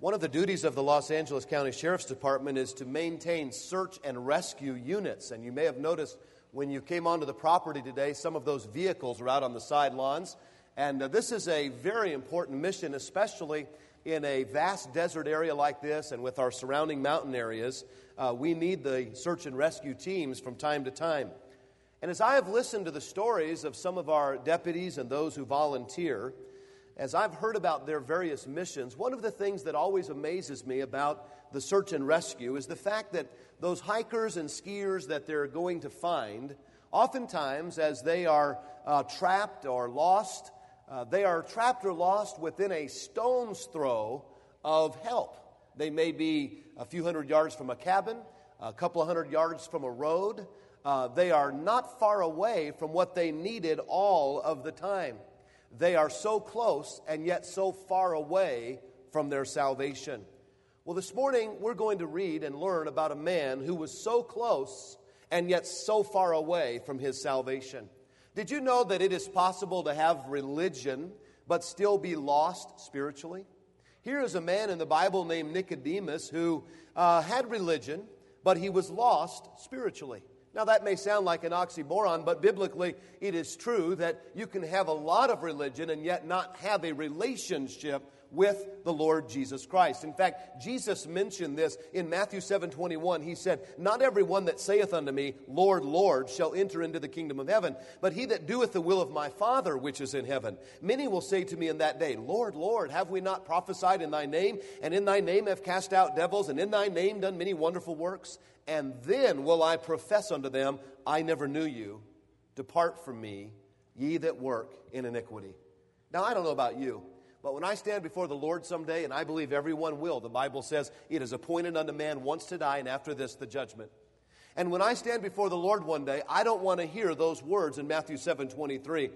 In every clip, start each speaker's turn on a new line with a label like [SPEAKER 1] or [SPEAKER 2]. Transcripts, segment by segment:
[SPEAKER 1] One of the duties of the Los Angeles County Sheriff's Department is to maintain search and rescue units. And you may have noticed when you came onto the property today, some of those vehicles are out on the side lawns. And this is a very important mission, especially in a vast desert area like this and with our surrounding mountain areas. We need the search and rescue teams from time to time. And as I have listened to the stories of some of our deputies and those who volunteer, as I've heard about their various missions, one of the things that always amazes me about the search and rescue is the fact that those hikers and skiers that they're going to find, oftentimes as they are trapped or lost, they are trapped or lost within a stone's throw of help. They may be a few hundred yards from a cabin, a couple of hundred yards from a road. They are not far away from what they needed all of the time. They are so close and yet so far away from their salvation. Well, this morning we're going to read and learn about a man who was so close and yet so far away from his salvation. Did you know that it is possible to have religion but still be lost spiritually? Here is a man in the Bible named Nicodemus who had religion, but he was lost spiritually. Now, that may sound like an oxymoron, but biblically it is true that you can have a lot of religion and yet not have a relationship with the Lord Jesus Christ. In fact, Jesus mentioned this in Matthew 7:21. He said, "Not everyone that saith unto me, Lord, Lord, shall enter into the kingdom of heaven, but he that doeth the will of my Father which is in heaven. Many will say to me in that day, Lord, Lord, have we not prophesied in thy name, and in thy name have cast out devils, and in thy name done many wonderful works? And then will I profess unto them, I never knew you. Depart from me, ye that work in iniquity." Now, I don't know about you, but when I stand before the Lord someday, and I believe everyone will, the Bible says, it is appointed unto man once to die, and after this the judgment. And when I stand before the Lord one day, I don't want to hear those words in Matthew 7:23,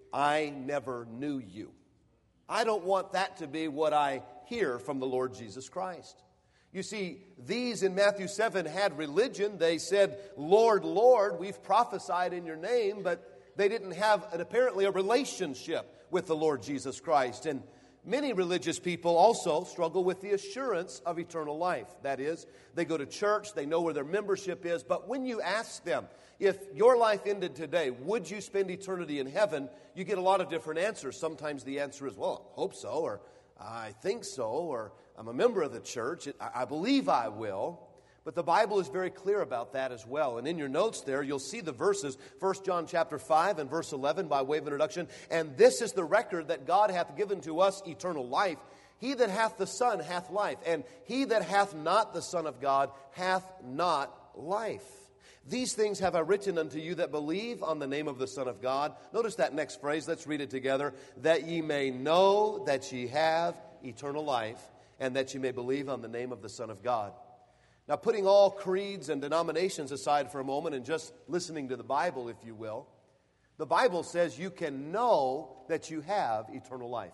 [SPEAKER 1] I never knew you. I don't want that to be what I hear from the Lord Jesus Christ. You see, these in Matthew 7 had religion. They said, Lord, Lord, we've prophesied in your name, but they didn't have apparently a relationship with the Lord Jesus Christ. And many religious people also struggle with the assurance of eternal life. That is, they go to church, they know where their membership is, but when you ask them, if your life ended today, would you spend eternity in heaven? You get a lot of different answers. Sometimes the answer is, well, I hope so, or I think so, or I'm a member of the church. I believe I will. But the Bible is very clear about that as well. And in your notes there, you'll see the verses, 1 John chapter 5 and verse 11 by way of introduction. And this is the record that God hath given to us eternal life. He that hath the Son hath life, and he that hath not the Son of God hath not life. These things have I written unto you that believe on the name of the Son of God. Notice that next phrase. Let's read it together. That ye may know that ye have eternal life, and that ye may believe on the name of the Son of God. Now, putting all creeds and denominations aside for a moment and just listening to the Bible, if you will, the Bible says you can know that you have eternal life.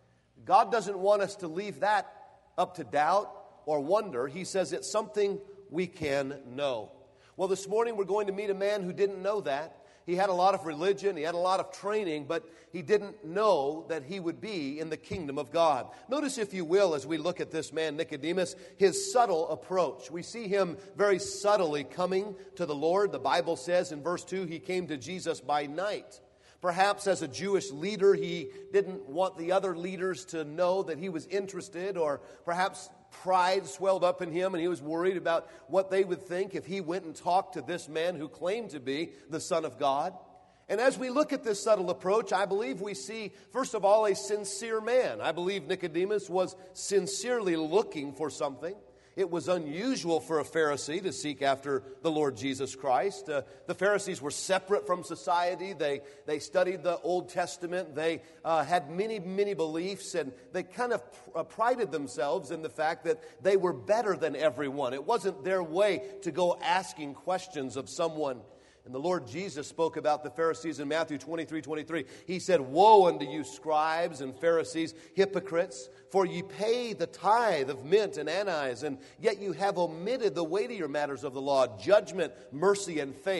[SPEAKER 1] God doesn't want us to leave that up to doubt or wonder. He says it's something we can know. Well, this morning we're going to meet a man who didn't know that. He had a lot of religion, he had a lot of training, but he didn't know that he would be in the kingdom of God. Notice, if you will, as we look at this man, Nicodemus, his subtle approach. We see him very subtly coming to the Lord. The Bible says in verse 2, he came to Jesus by night. Perhaps as a Jewish leader, he didn't want the other leaders to know that he was interested, or perhaps pride swelled up in him and he was worried about what they would think if he went and talked to this man who claimed to be the Son of God. And as we look at this subtle approach, I believe we see, first of all, a sincere man. I believe Nicodemus was sincerely looking for something. It was unusual for a Pharisee to seek after the Lord Jesus Christ. The Pharisees were separate from society. They studied the Old Testament. They had many, many beliefs, and they kind of prided themselves in the fact that they were better than everyone. It wasn't their way to go asking questions of someone. And the Lord Jesus spoke about the Pharisees in Matthew 23:23. He said, "Woe unto you, scribes and Pharisees, hypocrites, for ye pay the tithe of mint and anise, and yet you have omitted the weightier matters of the law, judgment, mercy, and faith.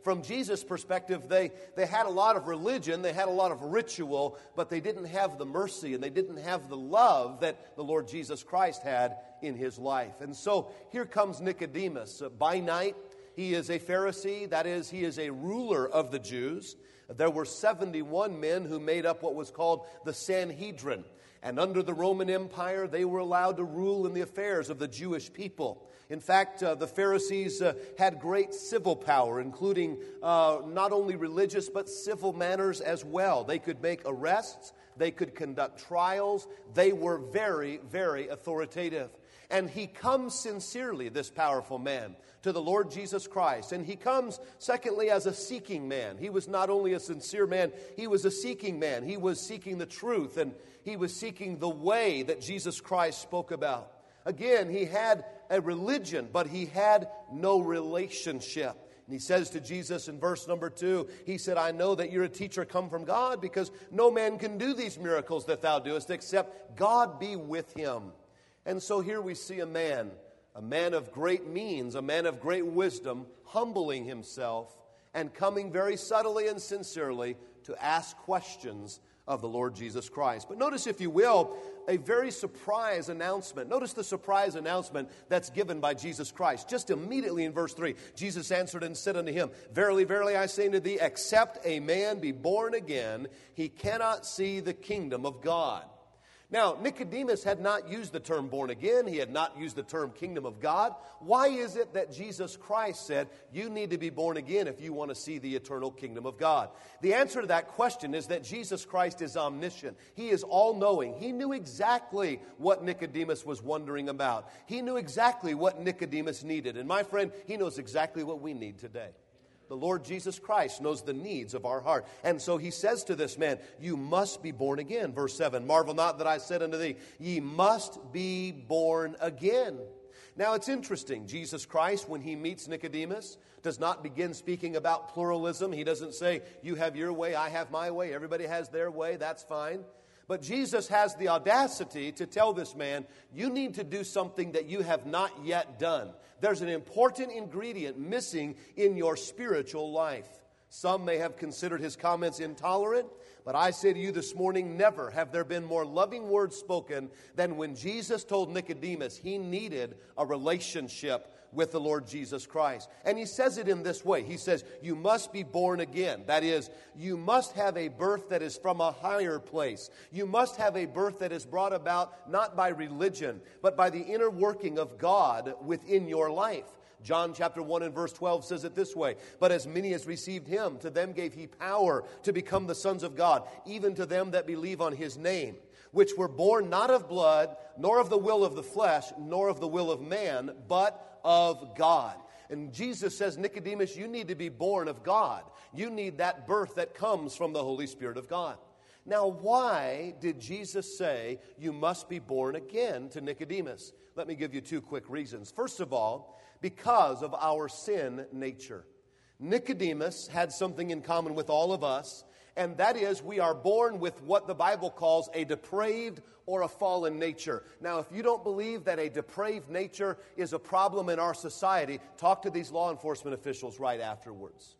[SPEAKER 1] from Jesus' perspective, they had a lot of religion, they had a lot of ritual, but they didn't have the mercy and they didn't have the love that the Lord Jesus Christ had in his life. And so here comes Nicodemus. By night, he is a Pharisee, that is, he is a ruler of the Jews. There were 71 men who made up what was called the Sanhedrin. And under the Roman Empire, they were allowed to rule in the affairs of the Jewish people. In fact, the Pharisees had great civil power, including not only religious but civil matters as well. They could make arrests. They could conduct trials. They were very, very authoritative. And he comes sincerely, this powerful man, to the Lord Jesus Christ. And he comes, secondly, as a seeking man. He was not only a sincere man, he was a seeking man. He was seeking the truth, and he was seeking the way that Jesus Christ spoke about. Again, he had a religion, but he had no relationship. And he says to Jesus in verse number 2, he said, I know that you're a teacher come from God, because no man can do these miracles that thou doest, except God be with him. And so here we see a man of great means, a man of great wisdom, humbling himself and coming very subtly and sincerely to ask questions of the Lord Jesus Christ. But notice, if you will, a very surprise announcement. Notice the surprise announcement that's given by Jesus Christ. Just immediately in verse 3, Jesus answered and said unto him, Verily, verily, I say unto thee, except a man be born again, he cannot see the kingdom of God. Now, Nicodemus had not used the term born again. He had not used the term kingdom of God. Why is it that Jesus Christ said, you need to be born again if you want to see the eternal kingdom of God? The answer to that question is that Jesus Christ is omniscient. He is all-knowing. He knew exactly what Nicodemus was wondering about. He knew exactly what Nicodemus needed. And my friend, he knows exactly what we need today. The Lord Jesus Christ knows the needs of our heart. And so he says to this man, you must be born again. Verse 7, marvel not that I said unto thee, ye must be born again. Now it's interesting. Jesus Christ, when he meets Nicodemus, does not begin speaking about pluralism. He doesn't say, you have your way, I have my way, everybody has their way, that's fine. But Jesus has the audacity to tell this man, you need to do something that you have not yet done. There's an important ingredient missing in your spiritual life. Some may have considered his comments intolerant, but I say to you this morning, never have there been more loving words spoken than when Jesus told Nicodemus he needed a relationship with the Lord Jesus Christ. And he says it in this way. He says, you must be born again. That is, you must have a birth that is from a higher place. You must have a birth that is brought about not by religion, but by the inner working of God within your life. John chapter 1 and verse 12 says it this way, but as many as received him, to them gave he power to become the sons of God, even to them that believe on his name, which were born not of blood, nor of the will of the flesh, nor of the will of man, but of God. And Jesus says, Nicodemus, you need to be born of God. You need that birth that comes from the Holy Spirit of God. Now, why did Jesus say you must be born again to Nicodemus? Let me give you two quick reasons. First of all, because of our sin nature. Nicodemus had something in common with all of us, and that is we are born with what the Bible calls a depraved or a fallen nature. Now, if you don't believe that a depraved nature is a problem in our society, talk to these law enforcement officials right afterwards.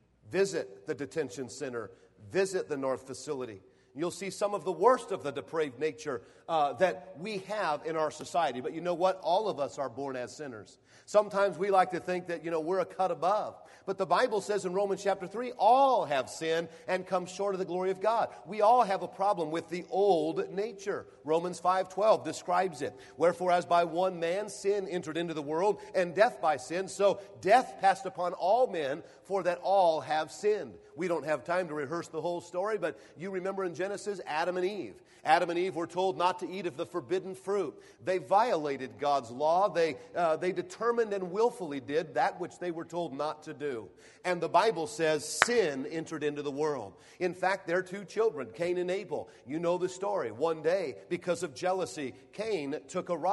[SPEAKER 1] Visit the detention center. Visit the North facility. You'll see some of the worst of the depraved nature that we have in our society. But you know what? All of us are born as sinners. Sometimes we like to think that, we're a cut above. But the Bible says in Romans chapter 3, all have sinned and come short of the glory of God. We all have a problem with the old nature. Romans 5:12 describes it. Wherefore, as by one man sin entered into the world, and death by sin, so death passed upon all men, for that all have sinned. We don't have time to rehearse the whole story, but you remember in Genesis, Adam and Eve. Adam and Eve were told not to eat of the forbidden fruit. They violated God's law. They determined and willfully did that which they were told not to do. And the Bible says sin entered into the world. In fact, their two children, Cain and Abel, you know the story. One day, because of jealousy, Cain took a rock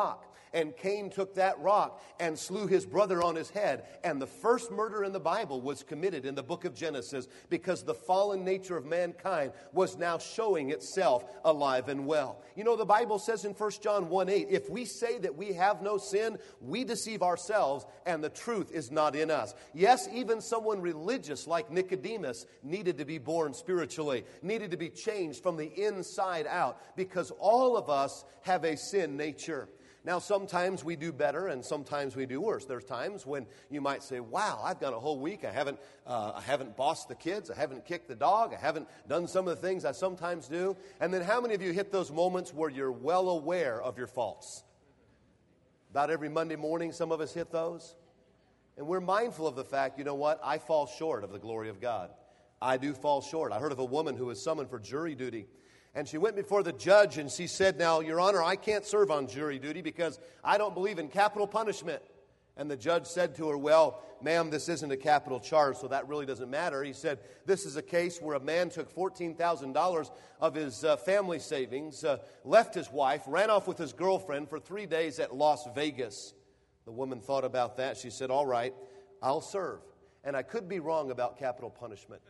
[SPEAKER 1] And Cain took that rock and slew his brother on his head. And the first murder in the Bible was committed in the book of Genesis because the fallen nature of mankind was now showing itself alive and well. You know, the Bible says in 1 John 1:8, if we say that we have no sin, we deceive ourselves and the truth is not in us. Yes, even someone religious like Nicodemus needed to be born spiritually, needed to be changed from the inside out, because all of us have a sin nature. Now, sometimes we do better and sometimes we do worse. There's times when you might say, wow, I've gone a whole week. I haven't bossed the kids. I haven't kicked the dog. I haven't done some of the things I sometimes do. And then how many of you hit those moments where you're well aware of your faults? About every Monday morning, some of us hit those. And we're mindful of the fact, you know what? I fall short of the glory of God. I do fall short. I heard of a woman who was summoned for jury duty. And she went before the judge and she said, now, Your Honor, I can't serve on jury duty because I don't believe in capital punishment. And the judge said to her, well, ma'am, this isn't a capital charge, so that really doesn't matter. He said, this is a case where a man took $14,000 of his family savings, left his wife, ran off with his girlfriend for 3 days at Las Vegas. The woman thought about that. She said, all right, I'll serve. And I could be wrong about capital punishment.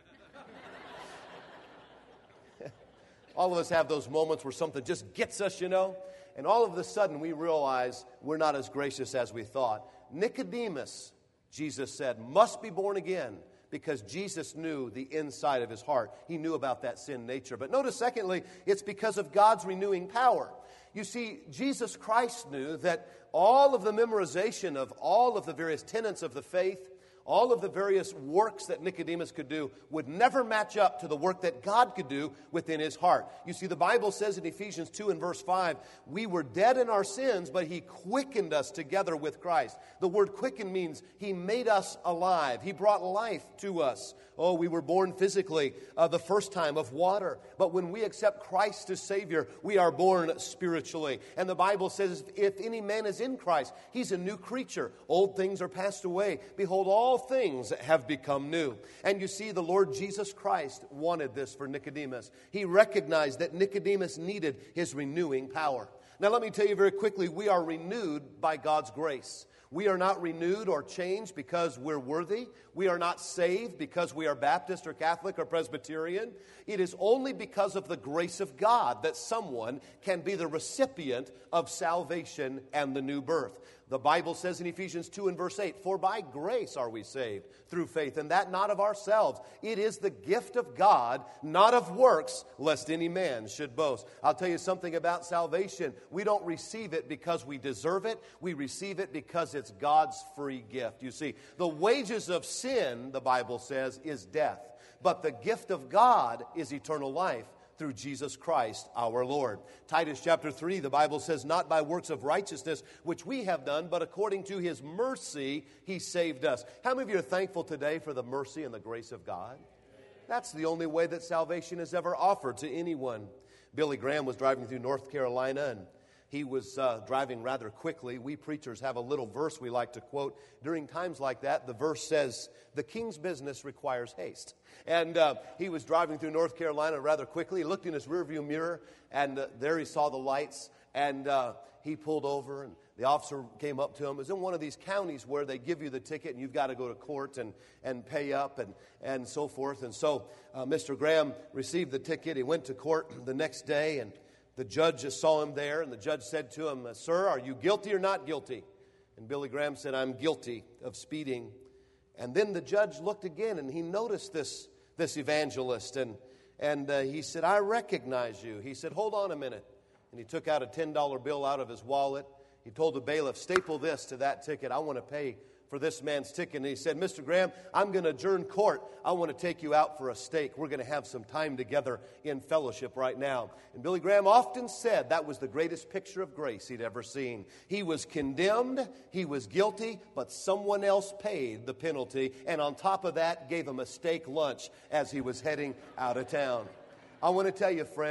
[SPEAKER 1] All of us have those moments where something just gets us, you know, and all of a sudden we realize we're not as gracious as we thought. Nicodemus, Jesus said, must be born again because Jesus knew the inside of his heart. He knew about that sin nature. But notice, secondly, it's because of God's renewing power. You see, Jesus Christ knew that all of the memorization of all of the various tenets of the faith, all of the various works that Nicodemus could do would never match up to the work that God could do within his heart. You see, the Bible says in Ephesians 2 and verse 5, we were dead in our sins, but he quickened us together with Christ. The word quicken means he made us alive. He brought life to us. Oh, we were born physically the first time of water. But when we accept Christ as Savior, we are born spiritually. And the Bible says, if any man is in Christ, he's a new creature. Old things are passed away. Behold, all things have become new. And you see, the Lord Jesus Christ wanted this for Nicodemus. He recognized that Nicodemus needed his renewing power. Now, let me tell you very quickly, we are renewed by God's grace. We are not renewed or changed because we're worthy. We are not saved because we are Baptist or Catholic or Presbyterian. It is only because of the grace of God that someone can be the recipient of salvation and the new birth. The Bible says in Ephesians 2 and verse 8, for by grace are we saved through faith, and that not of ourselves. It is the gift of God, not of works, lest any man should boast. I'll tell you something about salvation. We don't receive it because we deserve it. We receive it because it's God's free gift. You see, the wages of sin, the Bible says, is death. But the gift of God is eternal life through Jesus Christ our Lord. Titus chapter 3, the Bible says, not by works of righteousness which we have done, but according to his mercy he saved us. How many of you are thankful today for the mercy and the grace of God? That's the only way that salvation is ever offered to anyone. Billy Graham was driving through North Carolina, and he was driving rather quickly. We preachers have a little verse we like to quote during times like that. The verse says, the king's business requires haste. And he was driving through North Carolina rather quickly. He looked in his rearview mirror, and there he saw the lights, and he pulled over, and the officer came up to him. It was in one of these counties where they give you the ticket, and you've got to go to court and pay up and so forth. And so Mr. Graham received the ticket. He went to court the next day, and the judge just saw him there, and the judge said to him, sir, are you guilty or not guilty? And Billy Graham said, I'm guilty of speeding. And then the judge looked again, and he noticed this evangelist, and he said, I recognize you. He said, hold on a minute. And he took out a $10 bill out of his wallet. He told the bailiff, staple this to that ticket. I want to pay for this man's ticket. And he said, Mr. Graham, I'm going to adjourn court. I want to take you out for a steak. We're going to have some time together in fellowship right now. And Billy Graham often said that was the greatest picture of grace he'd ever seen. He was condemned, he was guilty, but someone else paid the penalty. And on top of that, gave him a steak lunch as he was heading out of town. I want to tell you, friend,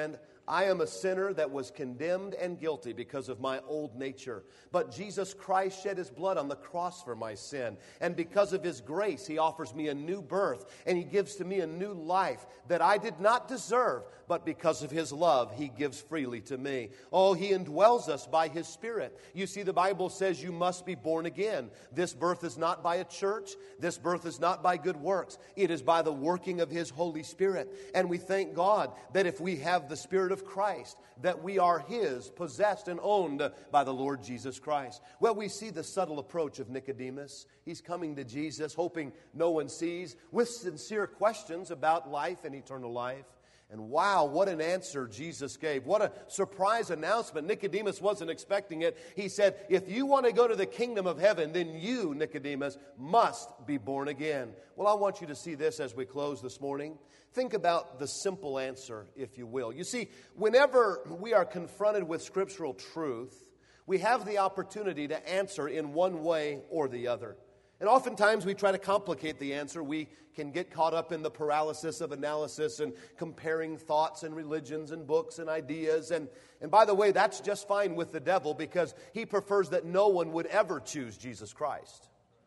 [SPEAKER 1] I am a sinner that was condemned and guilty because of my old nature. But Jesus Christ shed his blood on the cross for my sin. And because of his grace, he offers me a new birth. And he gives to me a new life that I did not deserve. But because of his love, he gives freely to me. Oh, he indwells us by his Spirit. You see, the Bible says you must be born again. This birth is not by a church. This birth is not by good works. It is by the working of his Holy Spirit. And we thank God that if we have the Spirit of Christ, that we are his, possessed and owned by the Lord Jesus Christ. Well, we see the subtle approach of Nicodemus. He's coming to Jesus, hoping no one sees, with sincere questions about life and eternal life. And wow, what an answer Jesus gave. What a surprise announcement. Nicodemus wasn't expecting it. He said, if you want to go to the kingdom of heaven, then you, Nicodemus, must be born again. Well, I want you to see this as we close this morning. Think about the simple answer, if you will. You see, whenever we are confronted with scriptural truth, we have the opportunity to answer in one way or the other. And oftentimes we try to complicate the answer. We can get caught up in the paralysis of analysis and comparing thoughts and religions and books and ideas. And by the way, that's just fine with the devil because he prefers that no one would ever choose Jesus Christ.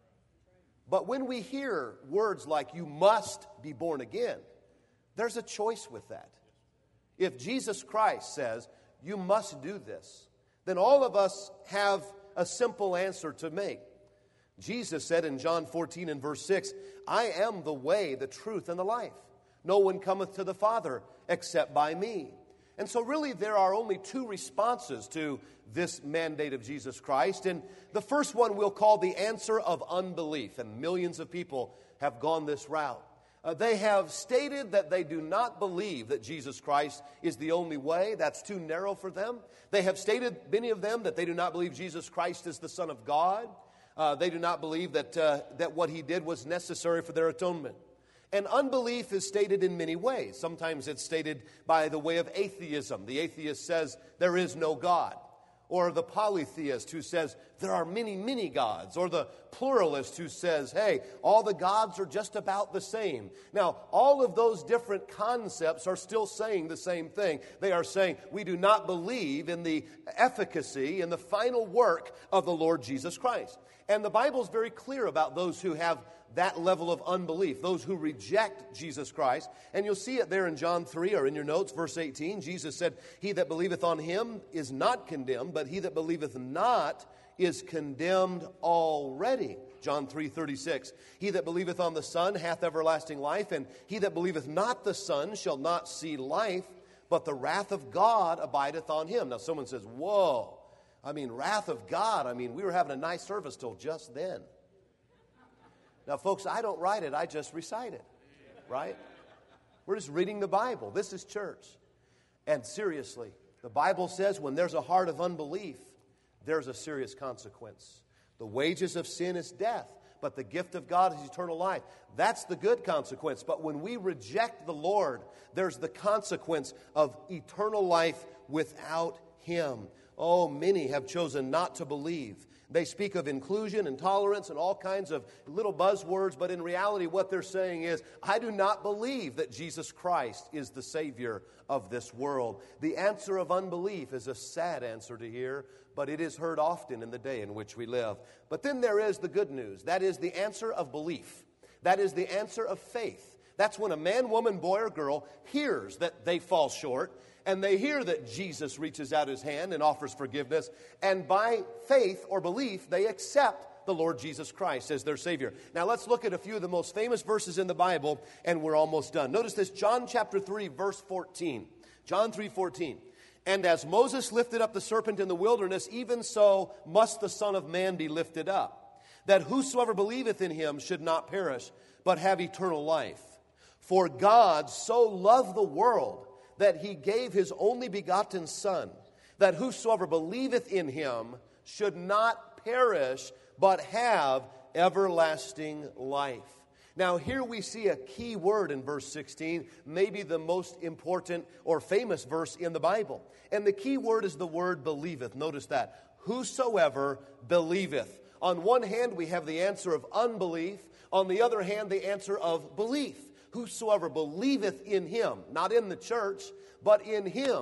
[SPEAKER 1] But when we hear words like, you must be born again, there's a choice with that. If Jesus Christ says, you must do this, then all of us have a simple answer to make. Jesus said in John 14 and verse 6, I am the way, the truth, and the life. No one cometh to the Father except by me. And so really there are only two responses to this mandate of Jesus Christ. And the first one we'll call the answer of unbelief. And millions of people have gone this route. They have stated that they do not believe that Jesus Christ is the only way. That's too narrow for them. They have stated, many of them, that they do not believe Jesus Christ is the Son of God. They do not believe that what he did was necessary for their atonement. And unbelief is stated in many ways. Sometimes it's stated by the way of atheism. The atheist says there is no God. Or the polytheist who says there are many, many gods. Or the pluralist who says, hey, all the gods are just about the same. Now, all of those different concepts are still saying the same thing. They are saying we do not believe in the efficacy and the final work of the Lord Jesus Christ. And the Bible is very clear about those who have that level of unbelief, those who reject Jesus Christ. And you'll see it there in John 3 or in your notes, verse 18. Jesus said, he that believeth on him is not condemned, but he that believeth not is condemned already. John 3:36. He that believeth on the Son hath everlasting life, and he that believeth not the Son shall not see life, but the wrath of God abideth on him. Now someone says, whoa, wrath of God. We were having a nice service till just then. Now, folks, I don't write it. I just recite it, right? We're just reading the Bible. This is church. And seriously, the Bible says when there's a heart of unbelief, there's a serious consequence. The wages of sin is death, but the gift of God is eternal life. That's the good consequence. But when we reject the Lord, there's the consequence of eternal life without him. Oh, many have chosen not to believe. They speak of inclusion and tolerance and all kinds of little buzzwords, but in reality what they're saying is, I do not believe that Jesus Christ is the Savior of this world. The answer of unbelief is a sad answer to hear, but it is heard often in the day in which we live. But then there is the good news. That is the answer of belief. That is the answer of faith. That's when a man, woman, boy, or girl hears that they fall short, and they hear that Jesus reaches out his hand and offers forgiveness. And by faith or belief, they accept the Lord Jesus Christ as their Savior. Now let's look at a few of the most famous verses in the Bible, and we're almost done. Notice this, John chapter 3, verse 14. John 3:14. And as Moses lifted up the serpent in the wilderness, even so must the Son of Man be lifted up, that whosoever believeth in him should not perish, but have eternal life. For God so loved the world, that he gave his only begotten Son, that whosoever believeth in him should not perish, but have everlasting life. Now here we see a key word in verse 16, maybe the most important or famous verse in the Bible. And the key word is the word believeth. Notice that. Whosoever believeth. On one hand, we have the answer of unbelief. On the other hand, the answer of belief. Whosoever believeth in him, not in the church, but in him.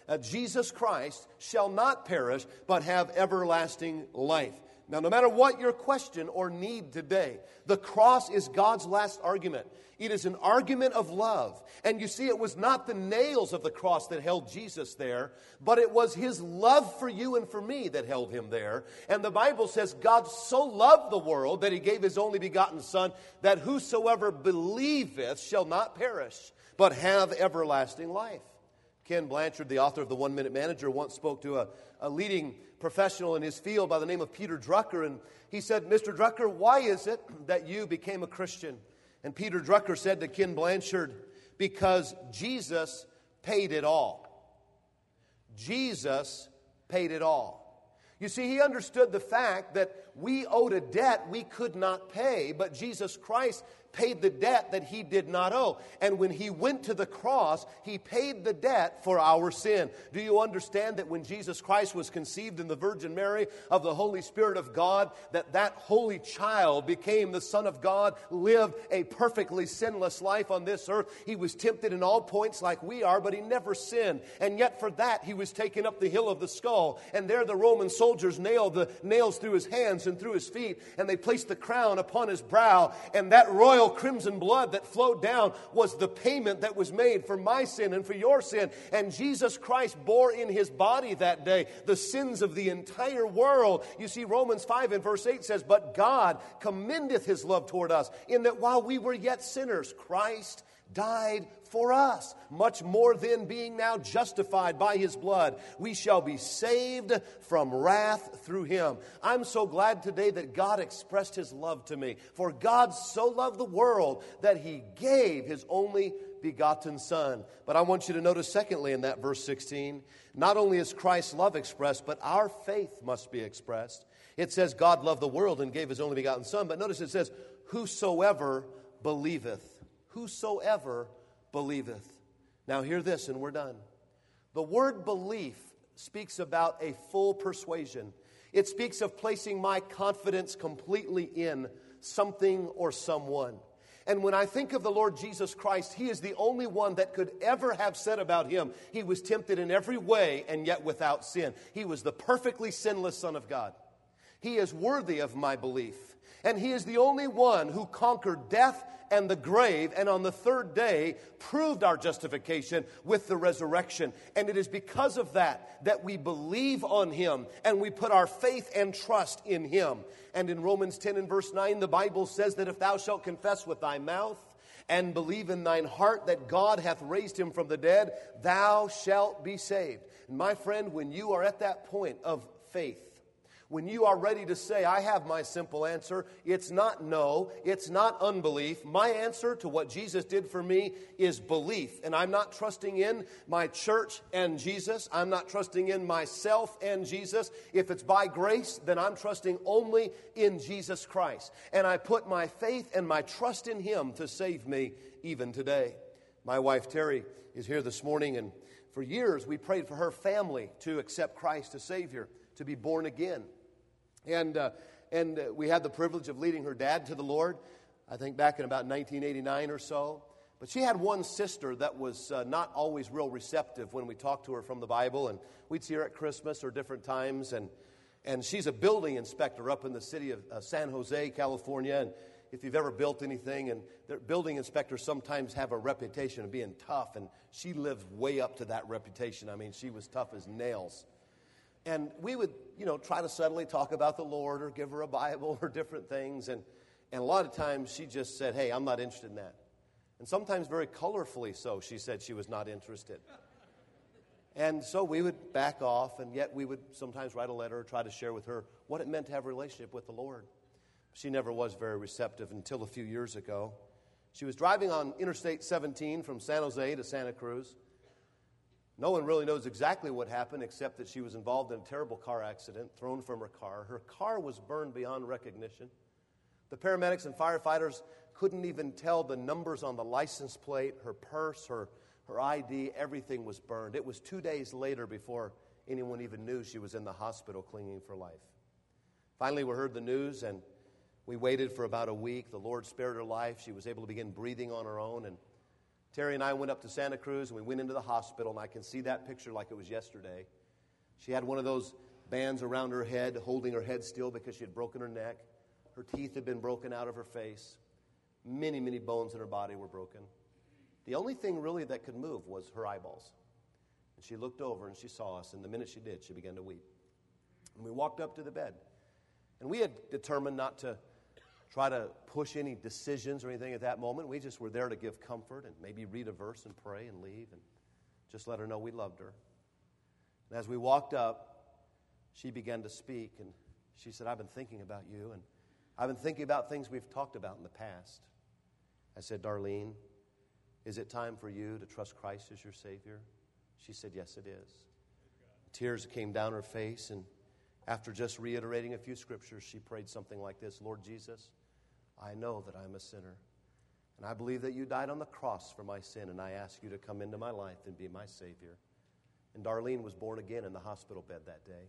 [SPEAKER 1] Jesus Christ shall not perish, but have everlasting life. Now, no matter what your question or need today, the cross is God's last argument. It is an argument of love. And you see, it was not the nails of the cross that held Jesus there, but it was His love for you and for me that held Him there. And the Bible says God so loved the world that He gave His only begotten Son, that whosoever believeth shall not perish, but have everlasting life. Ken Blanchard, the author of The 1 Minute Manager, once spoke to a leading professional in his field by the name of Peter Drucker. And he said, Mr. Drucker, why is it that you became a Christian? And Peter Drucker said to Ken Blanchard, because Jesus paid it all. Jesus paid it all. You see, he understood the fact that we owed a debt we could not pay, but Jesus Christ paid the debt that He did not owe. And when He went to the cross, He paid the debt for our sin. Do you understand that when Jesus Christ was conceived in the Virgin Mary of the Holy Spirit of God, that holy child became the Son of God, lived a perfectly sinless life on this earth? He was tempted in all points like we are, but He never sinned. And yet for that, He was taken up the hill of the skull. And there the Roman soldiers nailed the nails through His hands and through His feet. And they placed the crown upon His brow. And that royal crimson blood that flowed down was the payment that was made for my sin and for your sin. And Jesus Christ bore in His body that day the sins of the entire world. You see, Romans 5 and verse 8 says, but God commendeth His love toward us, in that while we were yet sinners, Christ died for us. Much more then, being now justified by His blood, we shall be saved from wrath through Him. I'm so glad today that God expressed His love to me. For God so loved the world that He gave His only begotten Son. But I want you to notice secondly in that verse 16, not only is Christ's love expressed, but our faith must be expressed. It says God loved the world and gave His only begotten Son. But notice it says, whosoever believeth. Whosoever believeth. Now hear this and we're done. The word belief speaks about a full persuasion. It speaks of placing my confidence completely in something or someone. And when I think of the Lord Jesus Christ, He is the only one that could ever have said about Him, He was tempted in every way and yet without sin. He was the perfectly sinless Son of God. He is worthy of my belief. And He is the only one who conquered death and the grave, and on the third day proved our justification with the resurrection. And it is because of that we believe on Him and we put our faith and trust in Him. And in Romans 10 and verse 9, the Bible says that if thou shalt confess with thy mouth and believe in thine heart that God hath raised Him from the dead, thou shalt be saved. And my friend, when you are at that point of faith, when you are ready to say, I have my simple answer, it's not no, it's not unbelief. My answer to what Jesus did for me is belief. And I'm not trusting in my church and Jesus. I'm not trusting in myself and Jesus. If it's by grace, then I'm trusting only in Jesus Christ. And I put my faith and my trust in Him to save me even today. My wife Terry is here this morning, and for years we prayed for her family to accept Christ as Savior, to be born again. And we had the privilege of leading her dad to the Lord, I think back in about 1989 or so. But she had one sister that was not always real receptive when we talked to her from the Bible. And we'd see her at Christmas or different times. And she's a building inspector up in the city of San Jose, California. And if you've ever built anything, and their building inspectors sometimes have a reputation of being tough. And she lived way up to that reputation. I mean, she was tough as nails. And we would, try to subtly talk about the Lord or give her a Bible or different things. And a lot of times she just said, hey, I'm not interested in that. And sometimes very colorfully so, she said she was not interested. And so we would back off, and yet we would sometimes write a letter or try to share with her what it meant to have a relationship with the Lord. She never was very receptive until a few years ago. She was driving on Interstate 17 from San Jose to Santa Cruz. No one really knows exactly what happened except that she was involved in a terrible car accident, thrown from her car. Her car was burned beyond recognition. The paramedics and firefighters couldn't even tell the numbers on the license plate, her purse, her ID, everything was burned. It was 2 days later before anyone even knew she was in the hospital clinging for life. Finally, we heard the news, and we waited for about a week. The Lord spared her life. She was able to begin breathing on her own, and Terry and I went up to Santa Cruz, and we went into the hospital, and I can see that picture like it was yesterday. She had one of those bands around her head, holding her head still because she had broken her neck. Her teeth had been broken out of her face. Many, many bones in her body were broken. The only thing really that could move was her eyeballs. And she looked over and she saw us, and the minute she did, she began to weep. And we walked up to the bed. And we had determined not to try to push any decisions or anything at that moment. We just were there to give comfort and maybe read a verse and pray and leave and just let her know we loved her. And as we walked up, she began to speak, and she said, I've been thinking about you, and I've been thinking about things we've talked about in the past. I said, Darlene, is it time for you to trust Christ as your Savior? She said, yes, it is. Tears came down her face, and after just reiterating a few scriptures, she prayed something like this: Lord Jesus, I know that I'm a sinner, and I believe that you died on the cross for my sin, and I ask you to come into my life and be my Savior. And Darlene was born again in the hospital bed that day.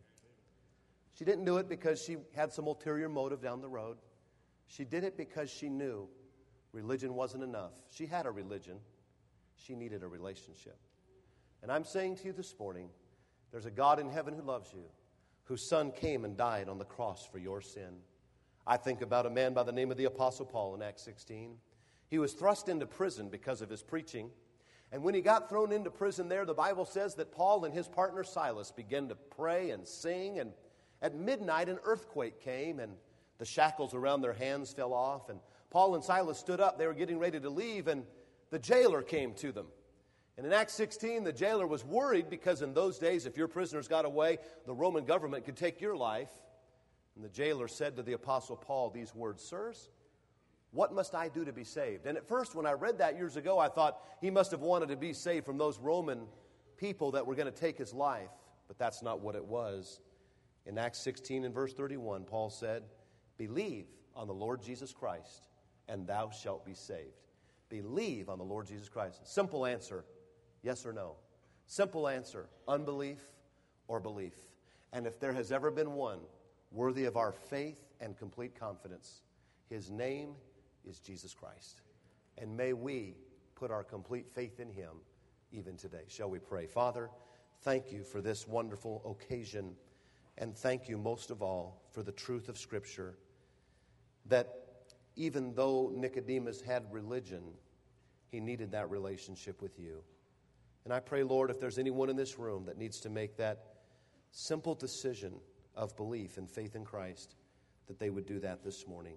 [SPEAKER 1] She didn't do it because she had some ulterior motive down the road. She did it because she knew religion wasn't enough. She had a religion. She needed a relationship. And I'm saying to you this morning, there's a God in heaven who loves you, whose Son came and died on the cross for your sin. I think about a man by the name of the Apostle Paul in Acts 16. He was thrust into prison because of his preaching. And when he got thrown into prison there, the Bible says that Paul and his partner Silas began to pray and sing. And at midnight, an earthquake came, and the shackles around their hands fell off. And Paul and Silas stood up. They were getting ready to leave, and the jailer came to them. And in Acts 16, the jailer was worried because in those days, if your prisoners got away, the Roman government could take your life. And the jailer said to the Apostle Paul these words, Sirs, what must I do to be saved? And at first, when I read that years ago, I thought he must have wanted to be saved from those Roman people that were going to take his life. But that's not what it was. In Acts 16 and verse 31, Paul said, believe on the Lord Jesus Christ, and thou shalt be saved. Believe on the Lord Jesus Christ. Simple answer, yes or no. Simple answer, unbelief or belief. And if there has ever been one worthy of our faith and complete confidence, his name is Jesus Christ. And may we put our complete faith in him even today. Shall we pray? Father, thank you for this wonderful occasion, and thank you most of all for the truth of Scripture, that even though Nicodemus had religion, he needed that relationship with you. And I pray, Lord, if there's anyone in this room that needs to make that simple decision of belief and faith in Christ, that they would do that this morning.